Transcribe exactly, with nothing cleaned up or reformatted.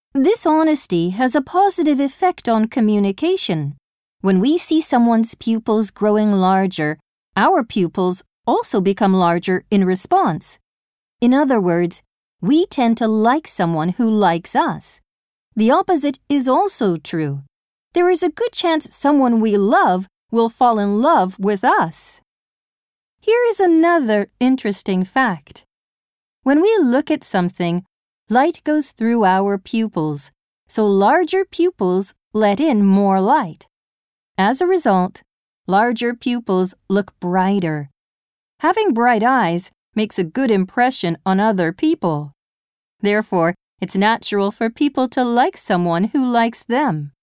This honesty has a positive effect on communication. When we see someone's pupils growing larger, our pupils also become larger in response. In other words, we tend to like someone who likes us. The opposite is also true. There is a good chance someone we love will fall in love with us. Here is another interesting fact. When we look at something, light goes through our pupils, so larger pupils let in more light. As a result, larger pupils look brighter. Having bright eyes makes a good impression on other people. Therefore, it's natural for people to like someone who likes them.